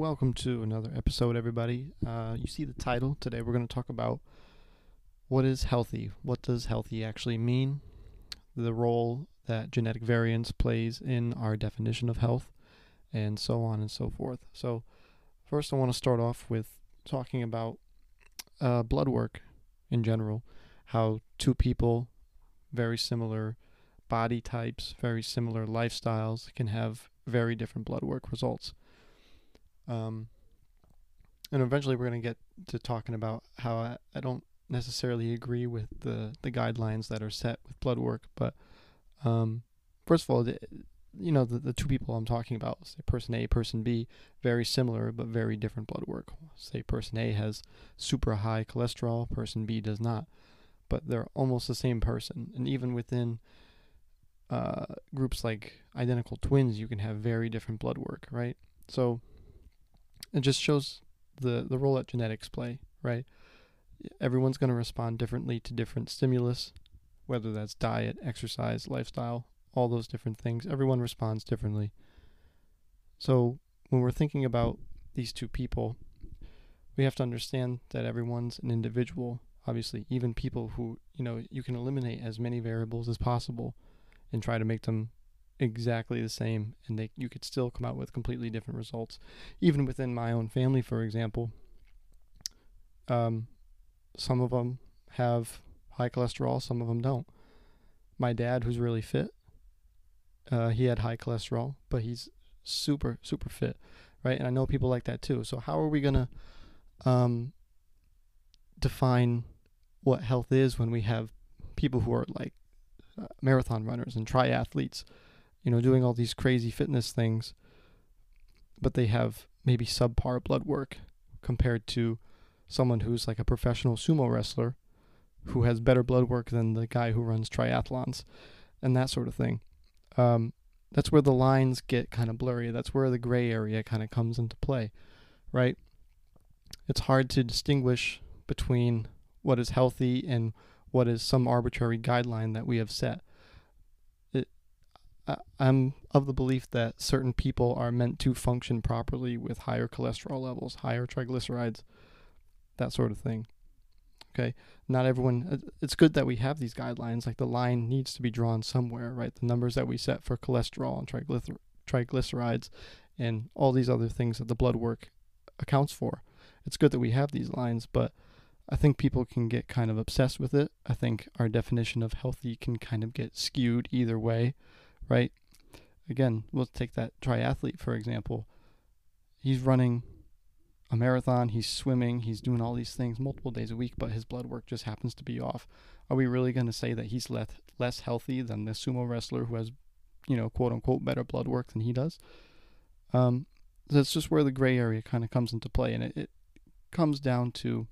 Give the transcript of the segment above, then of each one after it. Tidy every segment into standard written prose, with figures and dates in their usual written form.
Welcome to another episode, everybody. You see the title. Today we're going to talk about what is healthy. What does healthy actually mean? The role that genetic variance plays in our definition of health, and so on and so forth. So, first, I want to start off with talking about blood work in general. How two people, very similar body types, very similar lifestyles, can have very different blood work results. And eventually we're going to get to talking about how I don't necessarily agree with the guidelines that are set with blood work. But first of all, the two people I'm talking about, say person A, person B, very similar but very different blood work. Say person A has super high cholesterol, person B does not. But they're almost the same person. And even within groups like identical twins, you can have very different blood work, right? So it just shows the role that genetics play, right? Everyone's going to respond differently to different stimulus, whether that's diet, exercise, lifestyle, all those different things. Everyone responds differently. So when we're thinking about these two people, we have to understand that everyone's an individual. Obviously, even people who, you can eliminate as many variables as possible and try to make them exactly the same, and you could still come out with completely different results. Even within my own family, for example, some of them have high cholesterol, some of them don't. My dad, who's really fit, he had high cholesterol, but he's super fit, right? And I know people like that too. So how are we gonna define what health is when we have people who are like marathon runners and triathletes, doing all these crazy fitness things, but they have maybe subpar blood work compared to someone who's like a professional sumo wrestler who has better blood work than the guy who runs triathlons and that sort of thing. That's where the lines get kind of blurry. That's where the gray area kind of comes into play, right? It's hard to distinguish between what is healthy and what is some arbitrary guideline that we have set. I'm of the belief that certain people are meant to function properly with higher cholesterol levels, higher triglycerides, that sort of thing. Okay, not everyone, it's good that we have these guidelines, like the line needs to be drawn somewhere, right? The numbers that we set for cholesterol and triglycerides and all these other things that the blood work accounts for. It's good that we have these lines, but I think people can get kind of obsessed with it. I think our definition of healthy can kind of get skewed either way, right? Again, we'll take that triathlete, for example. He's running a marathon, he's swimming, he's doing all these things multiple days a week, but his blood work just happens to be off. Are we really going to say that he's less healthy than the sumo wrestler who has, quote unquote, better blood work than he does? That's just where the gray area kind of comes into play, and it comes down to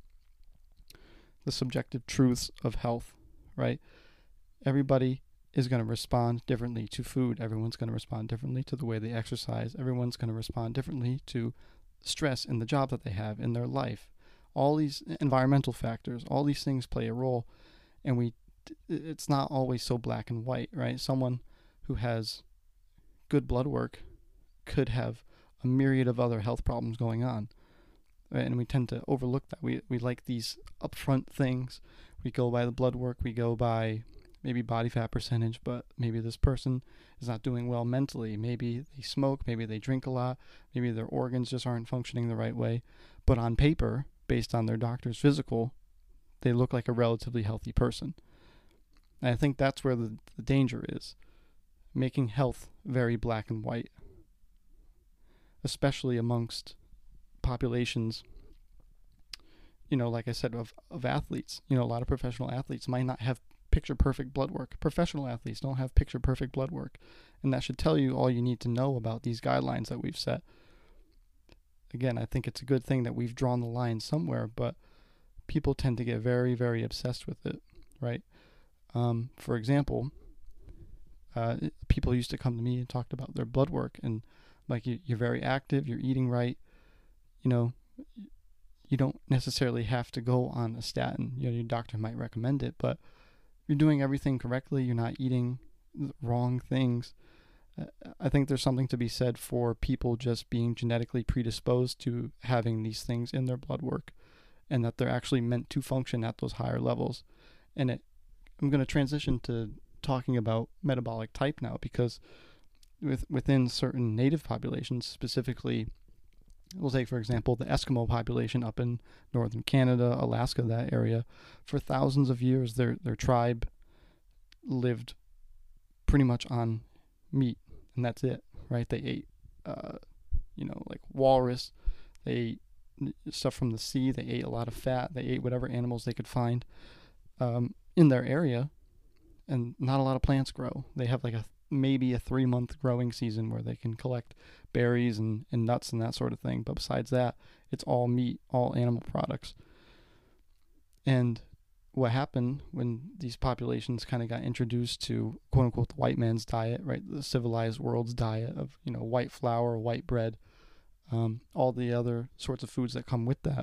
the subjective truths of health, right? Everybody is going to respond differently to food. Everyone's going to respond differently to the way they exercise. Everyone's going to respond differently to stress in the job that they have in their life. All these environmental factors, all these things play a role, and it's not always so black and white, right? Someone who has good blood work could have a myriad of other health problems going on, right? And we tend to overlook that. We like these upfront things. We go by the blood work, we go by maybe body fat percentage, but maybe this person is not doing well mentally. Maybe they smoke, maybe they drink a lot, maybe their organs just aren't functioning the right way. But on paper, based on their doctor's physical, they look like a relatively healthy person. And I think that's where the danger is, making health very black and white, especially amongst populations, like I said, of athletes. A lot of professional athletes might not have picture perfect blood work. Professional athletes don't have picture perfect blood work, and that should tell you all you need to know about these guidelines that we've set. Again, I think it's a good thing that we've drawn the line somewhere, but people tend to get very, very obsessed with it, right? For example, people used to come to me and talked about their blood work, and like, you're very active, you're eating right, you don't necessarily have to go on a statin. Your doctor might recommend it, but you're doing everything correctly, you're not eating wrong things, I think there's something to be said for people just being genetically predisposed to having these things in their blood work, and that they're actually meant to function at those higher levels. And I'm going to transition to talking about metabolic type now, because within certain native populations, specifically, we'll take, for example, the Eskimo population up in northern Canada, Alaska, that area, for thousands of years, their tribe lived pretty much on meat, and that's it, right? They ate, like walrus. They ate stuff from the sea. They ate a lot of fat. They ate whatever animals they could find in their area, and not a lot of plants grow. They have like maybe a 3-month growing season where they can collect berries and nuts and that sort of thing. But besides that, it's all meat, all animal products. And what happened when these populations kind of got introduced to, quote unquote, the white man's diet, right? The civilized world's diet of, white flour, white bread, all the other sorts of foods that come with that.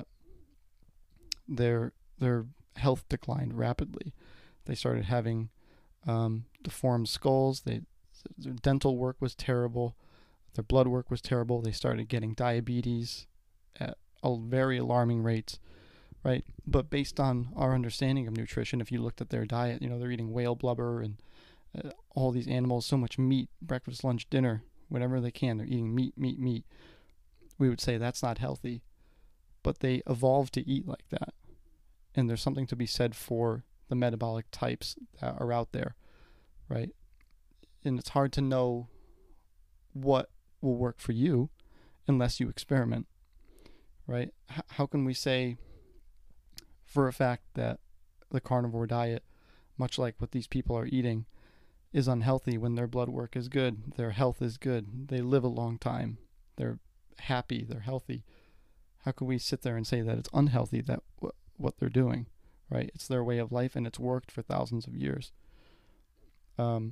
Their health declined rapidly. They started having deformed skulls. Their dental work was terrible. Their blood work was terrible. They started getting diabetes at very alarming rates, right? But based on our understanding of nutrition, if you looked at their diet, they're eating whale blubber and all these animals, so much meat, breakfast, lunch, dinner, whenever they can. They're eating meat. We would say that's not healthy. But they evolved to eat like that. And there's something to be said for the metabolic types that are out there, right? And it's hard to know what will work for you unless you experiment, right? How can we say for a fact that the carnivore diet, much like what these people are eating, is unhealthy when their blood work is good, their health is good, they live a long time, they're happy, they're healthy? How can we sit there and say that it's unhealthy, that what they're doing, right? It's their way of life, and it's worked for thousands of years. And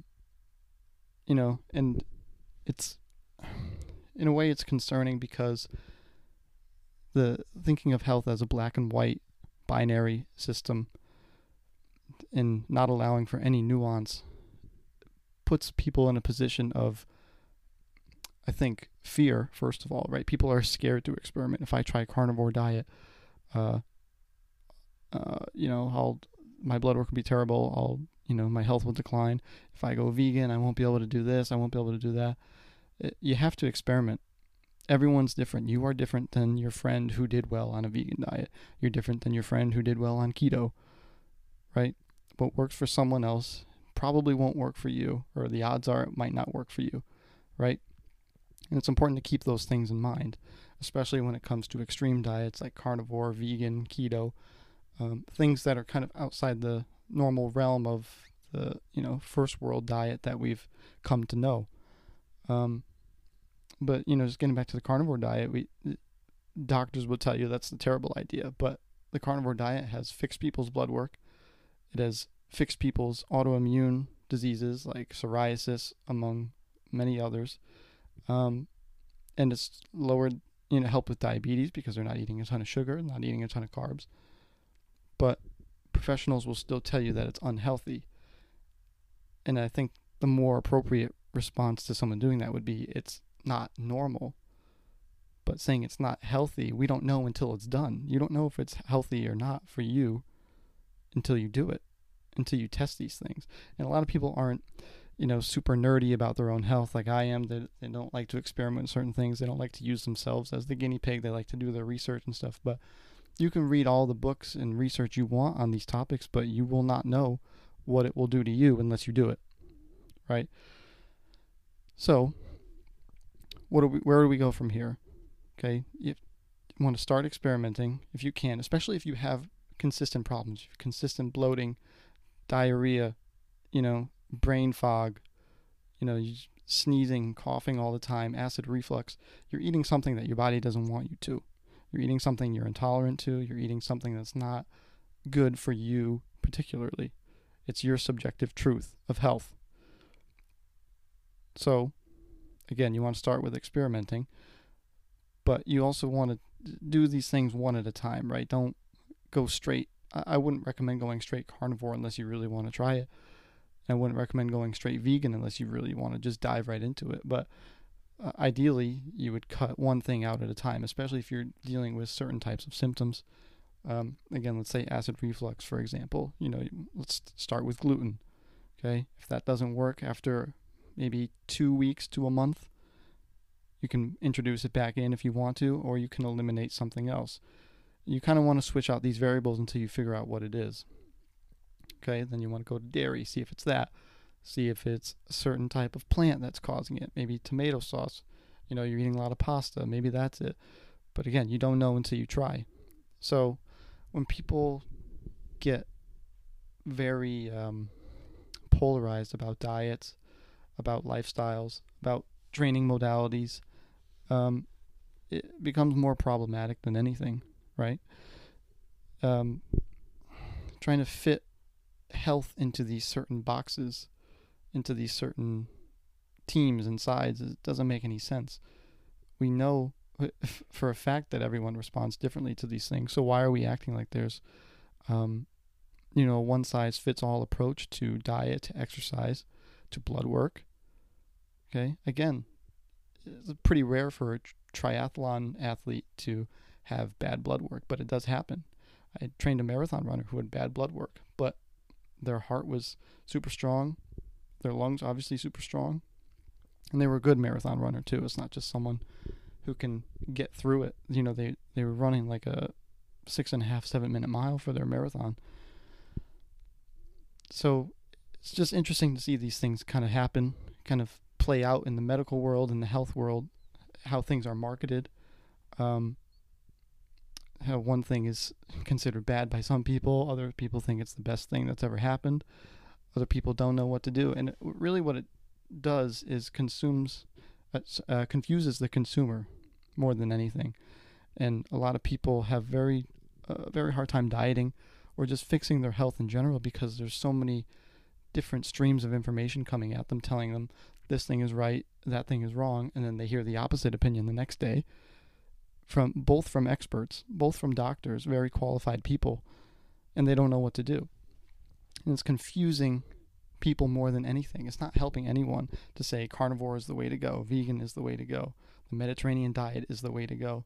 it's, in a way, it's concerning, because the thinking of health as a black and white binary system and not allowing for any nuance puts people in a position of, I think, fear, first of all, right? People are scared to experiment. If I try carnivore diet, my blood work will be terrible. My health will decline. If I go vegan, I won't be able to do this. I won't be able to do that. You have to experiment. Everyone's different. You are different than your friend who did well on a vegan diet. You're different than your friend who did well on keto, right? What works for someone else probably won't work for you, or the odds are it might not work for you, right? And it's important to keep those things in mind, especially when it comes to extreme diets like carnivore, vegan, keto, things that are kind of outside the normal realm of the, first world diet that we've come to know. But, just getting back to the carnivore diet, doctors will tell you that's a terrible idea. But the carnivore diet has fixed people's blood work. It has fixed people's autoimmune diseases like psoriasis, among many others. And it's lowered, help with diabetes because they're not eating a ton of sugar, not eating a ton of carbs. But professionals will still tell you that it's unhealthy. And I think the more appropriate response to someone doing that would be, it's not normal. But saying it's not healthy, we don't know until it's done. You don't know if it's healthy or not for you until you do it, until you test these things. And a lot of people aren't, super nerdy about their own health like I am. They don't like to experiment with certain things. They don't like to use themselves as the guinea pig. They like to do their research and stuff. But you can read all the books and research you want on these topics, but you will not know what it will do to you unless you do it, right? So, where do we go from here? Okay, you want to start experimenting if you can, especially if you have consistent problems, consistent bloating, diarrhea, brain fog, you sneezing, coughing all the time, acid reflux. You're eating something that your body doesn't want you to. You're eating something you're intolerant to. You're eating something that's not good for you particularly. It's your subjective truth of health. So, again, you want to start with experimenting, but you also want to do these things one at a time, right? Don't go straight. I wouldn't recommend going straight carnivore unless you really want to try it. I wouldn't recommend going straight vegan unless you really want to just dive right into it. But ideally, you would cut one thing out at a time, especially if you're dealing with certain types of symptoms. Again, let's say acid reflux, for example. Let's start with gluten. Okay, if that doesn't work after maybe 2 weeks to a month, you can introduce it back in if you want to, or you can eliminate something else. You kind of want to switch out these variables until you figure out what it is. Okay, then you want to go to dairy, see if it's that. See if it's a certain type of plant that's causing it. Maybe tomato sauce. You're eating a lot of pasta. Maybe that's it. But again, you don't know until you try. So when people get very polarized about diets, about lifestyles, about training modalities, it becomes more problematic than anything, right? Trying to fit health into these certain boxes, into these certain teams and sides, it doesn't make any sense. We know for a fact that everyone responds differently to these things. So why are we acting like there's one size fits all approach to diet, to exercise, to blood work? Okay, again, it's pretty rare for a triathlon athlete to have bad blood work, but it does happen. I trained a marathon runner who had bad blood work, but their heart was super strong, their lungs obviously super strong, and they were a good marathon runner too. It's not just someone who can get through it. They were running like a 6.5-7 minute mile for their marathon. So it's just interesting to see these things kind of happen, kind of play out in the medical world and the health world, how things are marketed, how one thing is considered bad by some people, other people think it's the best thing that's ever happened, other people don't know what to do. And really what it does is confuses the consumer more than anything. And a lot of people have very hard time dieting or just fixing their health in general because there's so many different streams of information coming at them telling them this thing is right, that thing is wrong, and then they hear the opposite opinion the next day from experts, both from doctors, very qualified people, and they don't know what to do. And it's confusing people more than anything. It's not helping anyone to say carnivore is the way to go, vegan is the way to go, the Mediterranean diet is the way to go.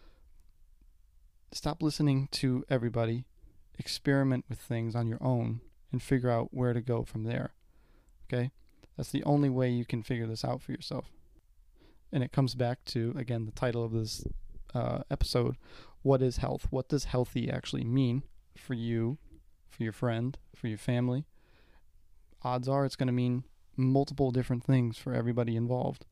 Stop listening to everybody, experiment with things on your own, and figure out where to go from there. Okay? That's the only way you can figure this out for yourself. And it comes back to, again, the title of this episode, what is health? What does healthy actually mean for you, for your friend, for your family? Odds are it's going to mean multiple different things for everybody involved.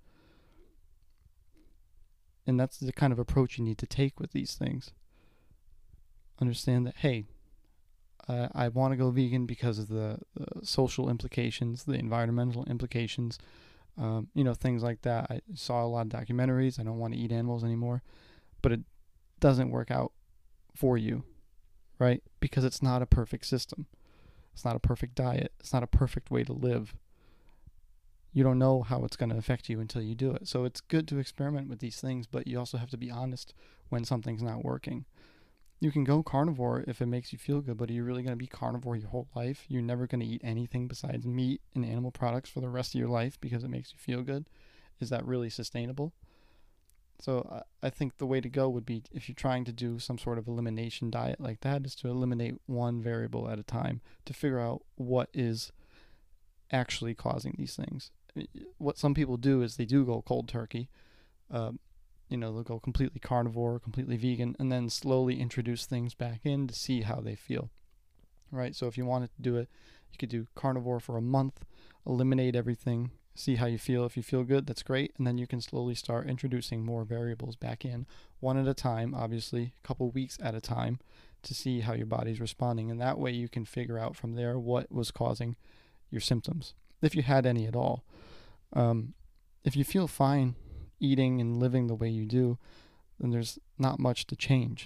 And that's the kind of approach you need to take with these things. Understand that, hey, I want to go vegan because of the social implications, the environmental implications, things like that. I saw a lot of documentaries. I don't want to eat animals anymore. But it doesn't work out for you, right? Because it's not a perfect system. It's not a perfect diet. It's not a perfect way to live. You don't know how it's going to affect you until you do it. So it's good to experiment with these things, but you also have to be honest when something's not working. You can go carnivore if it makes you feel good, but are you really going to be carnivore your whole life? You're never going to eat anything besides meat and animal products for the rest of your life because it makes you feel good. Is that really sustainable? So I think the way to go would be, if you're trying to do some sort of elimination diet like that, is to eliminate one variable at a time to figure out what is actually causing these things. What some people do is they do go cold turkey. They'll go completely carnivore, completely vegan, and then slowly introduce things back in to see how they feel. Right? So if you wanted to do it, you could do carnivore for a month, eliminate everything, see how you feel. If you feel good, that's great. And then you can slowly start introducing more variables back in, one at a time, obviously, a couple weeks at a time, to see how your body's responding. And that way you can figure out from there what was causing your symptoms, if you had any at all. If you feel fine eating and living the way you do, then there's not much to change.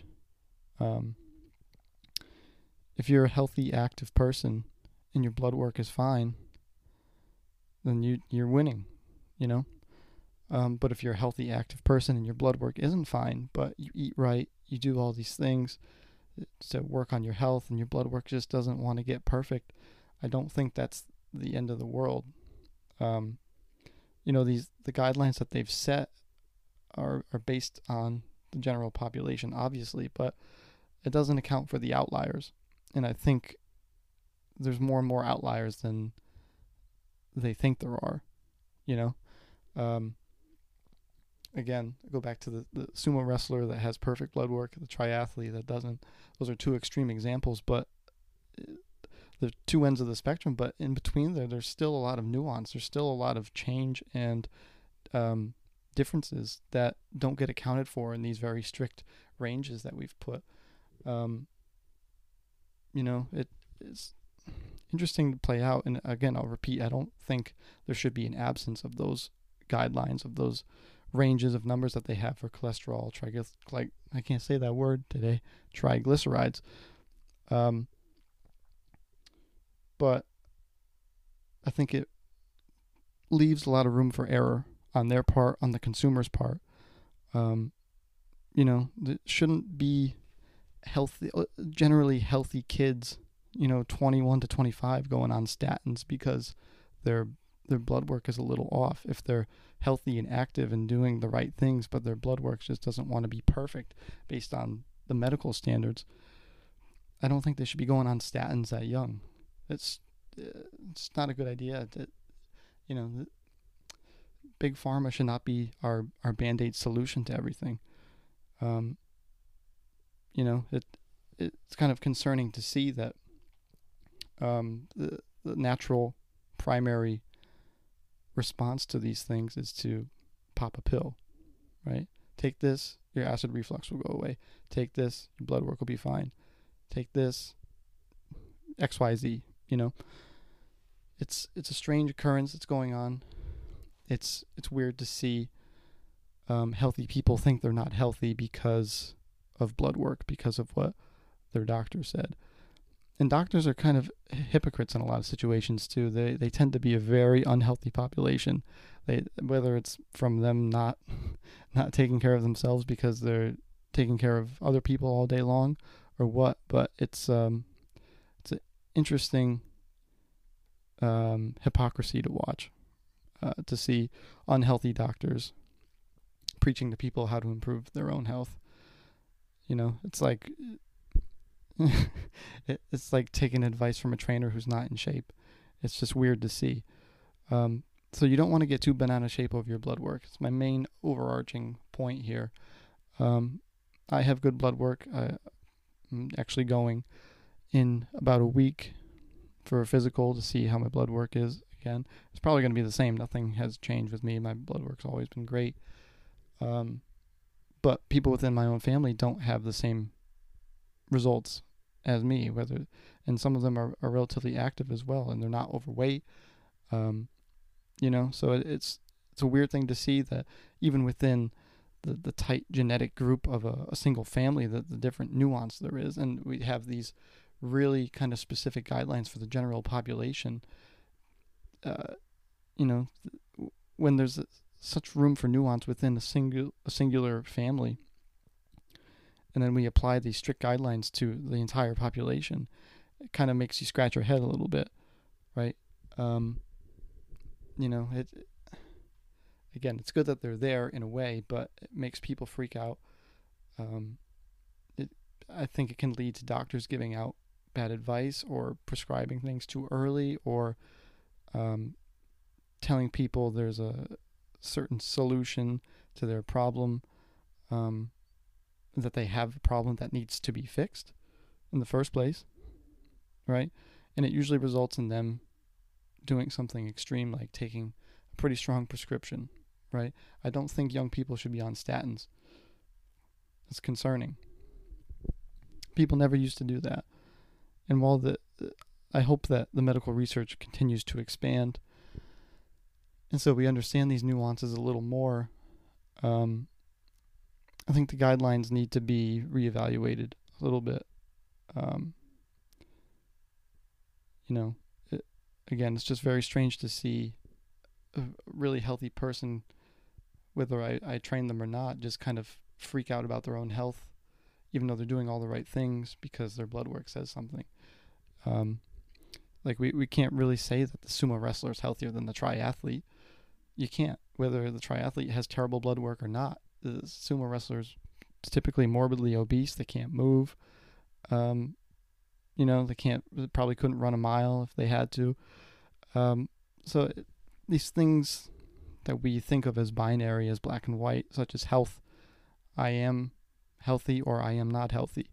If you're a healthy, active person and your blood work is fine, then you're winning, But if you're a healthy, active person and your blood work isn't fine, but you eat right, you do all these things to work on your health, and your blood work just doesn't want to get perfect, I don't think that's the end of the world. Um, the guidelines that they've set are based on the general population, obviously, but it doesn't account for the outliers. And I think there's more and more outliers than they think there are, you know. Again, I go back to the sumo wrestler that has perfect blood work, the triathlete that doesn't. Those are two extreme examples, but the two ends of the spectrum. But in between there's still a lot of nuance. There's still a lot of change and differences that don't get accounted for in these very strict ranges that we've put. It's interesting to play out. And again, I'll repeat, I don't think there should be an absence of those guidelines, of those ranges of numbers that they have for cholesterol, I can't say that word today, triglycerides. But I think it leaves a lot of room for error on their part, on the consumer's part. It shouldn't be generally healthy kids, 21 to 25 going on statins because their blood work is a little off. If they're healthy and active and doing the right things, but their blood work just doesn't want to be perfect based on the medical standards, I don't think they should be going on statins that young. It's not a good idea. Big pharma should not be our Band-Aid solution to everything. It's kind of concerning to see that the natural primary response to these things is to pop a pill, right? Take this, your acid reflux will go away. Take this, your blood work will be fine. Take this, XYZ, It's a strange occurrence that's going on. It's weird to see healthy people think they're not healthy because of blood work, because of what their doctor said. And doctors are kind of hypocrites in a lot of situations too. They tend to be a very unhealthy population. Whether it's from them not taking care of themselves because they're taking care of other people all day long, or what. But it's an interesting hypocrisy to watch, to see unhealthy doctors preaching to people how to improve their own health. It's like it's like taking advice from a trainer who's not in shape. It's just weird to see. So you don't want to get too bent out of shape over your blood work. It's my main overarching point here. I have good blood work. I'm actually going in about a week for a physical to see how my blood work is again. It's probably going to be the same. Nothing has changed with me. My blood work's always been great. But people within my own family don't have the same results as me, and some of them are relatively active as well, and they're not overweight. So it's a weird thing to see that even within the tight genetic group of a single family, the different nuance there is. And we have these really kind of specific guidelines for the general population. When there's such room for nuance within a singular family, and then we apply these strict guidelines to the entire population, it kind of makes you scratch your head a little bit, right? Again, it's good that they're there in a way, but it makes people freak out. I think it can lead to doctors giving out bad advice or prescribing things too early, or telling people there's a certain solution to their problem, that they have a problem that needs to be fixed in the first place, right? And it usually results in them doing something extreme, like taking a pretty strong prescription, right? I don't think young people should be on statins. It's concerning. People never used to do that. And while I hope that the medical research continues to expand, and so we understand these nuances a little more, I think the guidelines need to be reevaluated a little bit. Again, it's just very strange to see a really healthy person, whether I train them or not, just kind of freak out about their own health, even though they're doing all the right things because their blood work says something. Like we can't really say that the sumo wrestler is healthier than the triathlete. You can't, whether the triathlete has terrible blood work or not. The sumo wrestlers typically morbidly obese. They can't move. They probably couldn't run a mile if they had to. So these things that we think of as binary, as black and white, such as health, I am healthy or I am not healthy.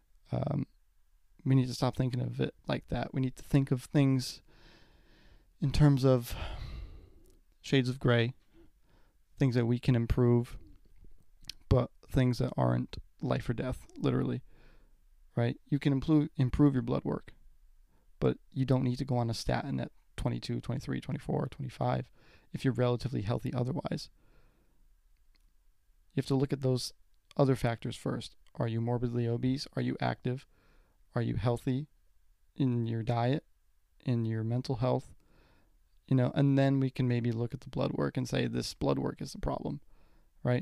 We need to stop thinking of it like that. We need to think of things in terms of shades of gray, things that we can improve, but things that aren't life or death, literally, right? You can improve your blood work, but you don't need to go on a statin at 22, 23, 24, 25 if you're relatively healthy otherwise. You have to look at those other factors first. Are you morbidly obese? Are you active? Are you healthy in your diet, in your mental health? And then we can maybe look at the blood work and say this blood work is the problem, right?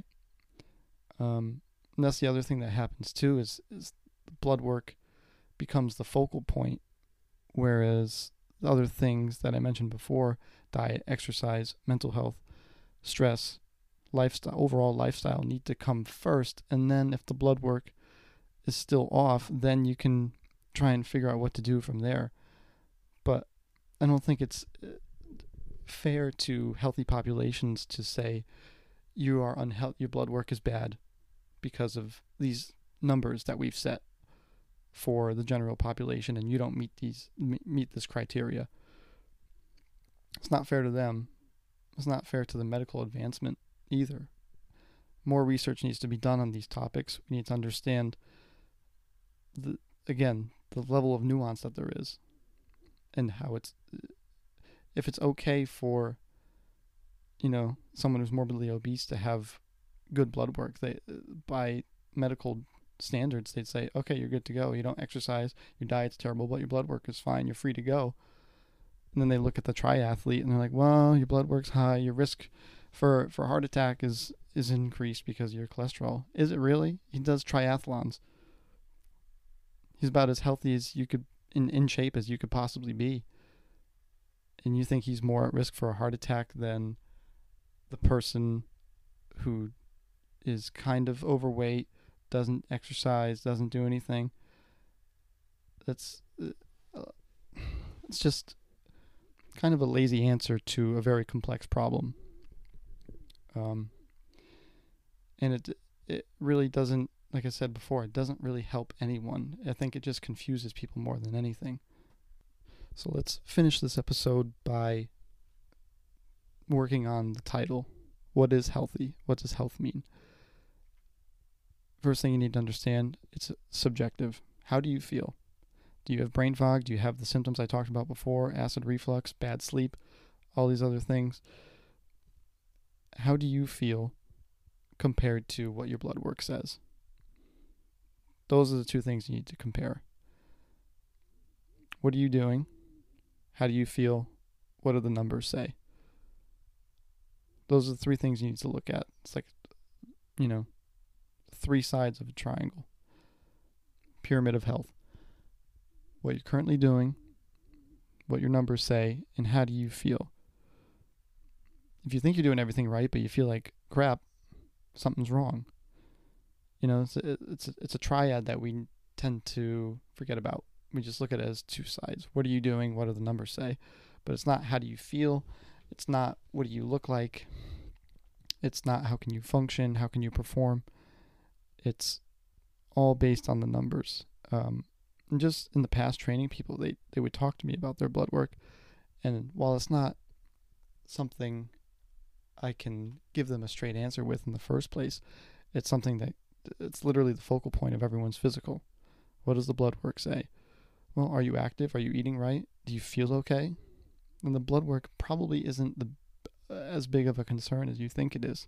And that's the other thing that happens too is the blood work becomes the focal point, whereas the other things that I mentioned before, diet, exercise, mental health, stress, lifestyle, overall lifestyle, need to come first. And then if the blood work is still off, then you can try and figure out what to do from there. But I don't think it's fair to healthy populations to say you are unhealthy, your blood work is bad because of these numbers that we've set for the general population, and you don't meet this criteria. It's not fair to them. It's not fair to the medical advancement either. More research needs to be done on these topics. We need to understand the level of nuance that there is, and how if it's okay for someone who's morbidly obese to have good blood work. They, by medical standards, they'd say, okay, you're good to go. You don't exercise, your diet's terrible, but your blood work is fine. You're free to go. And then they look at the triathlete and they're like, well, your blood work's high. Your risk for a heart attack is increased because of your cholesterol. Is it really? He does triathlons. He's about as healthy as you could, in shape as you could possibly be. And you think he's more at risk for a heart attack than the person who is kind of overweight, doesn't exercise, doesn't do anything. It's just kind of a lazy answer to a very complex problem. And it really doesn't, like I said before, it doesn't really help anyone. I think it just confuses people more than anything. So let's finish this episode by working on the title. What is healthy? What does health mean? First thing you need to understand, it's subjective. How do you feel? Do you have brain fog? Do you have the symptoms I talked about before? Acid reflux, bad sleep, all these other things. How do you feel compared to what your blood work says? Those are the two things you need to compare. What are you doing? How do you feel? What do the numbers say? Those are the three things you need to look at. It's like, three sides of a triangle. Pyramid of health. What you're currently doing, what your numbers say, and how do you feel? If you think you're doing everything right, but you feel like crap, something's wrong. It's a triad that we tend to forget about. We just look at it as two sides. What are you doing? What do the numbers say? But it's not how do you feel. It's not what do you look like. It's not how can you function, how can you perform. It's all based on the numbers. And just in the past training people, they would talk to me about their blood work. And while it's not something I can give them a straight answer with in the first place, it's something that it's literally the focal point of everyone's physical. What does the blood work say? Well, are you active? Are you eating right? Do you feel okay? And the blood work probably isn't as big of a concern as you think it is.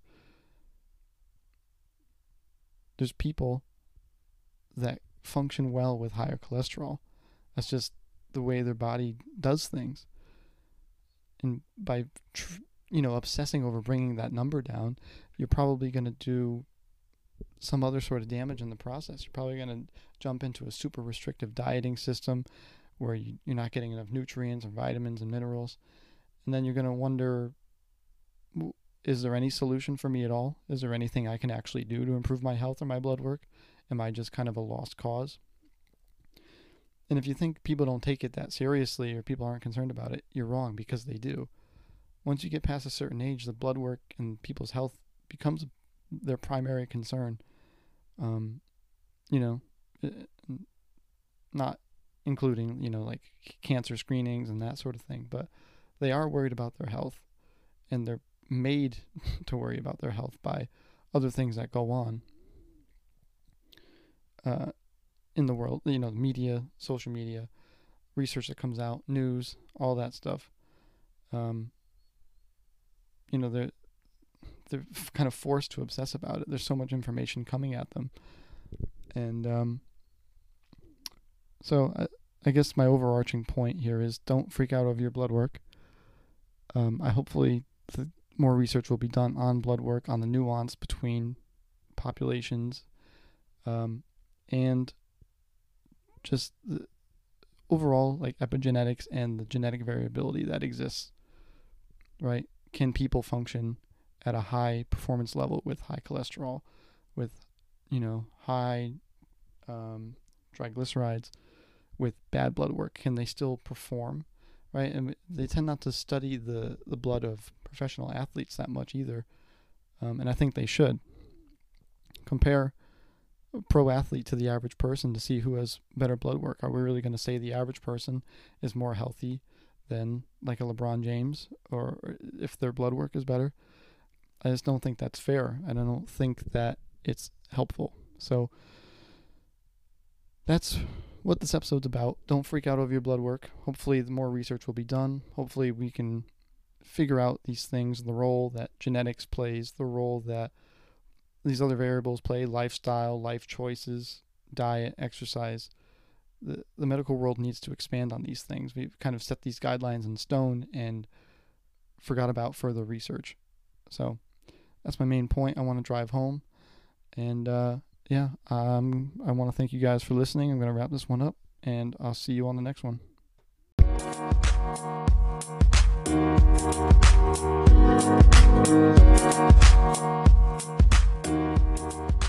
There's people that function well with higher cholesterol. That's just the way their body does things. And by obsessing over bringing that number down, you're probably going to do some other sort of damage in the process. You're probably going to jump into a super restrictive dieting system where you're not getting enough nutrients and vitamins and minerals. And then you're going to wonder, is there any solution for me at all? Is there anything I can actually do to improve my health or my blood work? Am I just kind of a lost cause? And if you think people don't take it that seriously or people aren't concerned about it, you're wrong, because they do. Once you get past a certain age, the blood work and people's health becomes their primary concern. Not including, like cancer screenings and that sort of thing, but they are worried about their health, and they're made to worry about their health by other things that go on in the world, media, social media, research that comes out, news, all that stuff. They're kind of forced to obsess about it. There's so much information coming at them. And so I guess my overarching point here is, don't freak out over your blood work. Hopefully more research will be done on blood work, on the nuance between populations, and just the overall epigenetics and the genetic variability that exists, right? Can people function at a high performance level with high cholesterol, with high triglycerides, with bad blood work? Can they still perform, right? And they tend not to study the blood of professional athletes that much either, and I think they should. Compare a pro athlete to the average person to see who has better blood work. Are we really going to say the average person is more healthy than like a LeBron James, or if their blood work is better? I just don't think that's fair, and I don't think that it's helpful. So that's what this episode's about. Don't freak out over your blood work. Hopefully more research will be done. Hopefully we can figure out these things, the role that genetics plays, the role that these other variables play, lifestyle, life choices, diet, exercise. The medical world needs to expand on these things. We've kind of set these guidelines in stone and forgot about further research. So that's my main point I want to drive home. And I want to thank you guys for listening. I'm going to wrap this one up, and I'll see you on the next one.